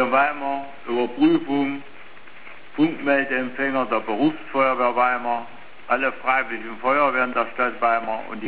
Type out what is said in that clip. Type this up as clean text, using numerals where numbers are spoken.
für Weimar, Überprüfung, Funkmeldeempfänger der Berufsfeuerwehr Weimar, alle freiwilligen Feuerwehren der Stadt Weimar und die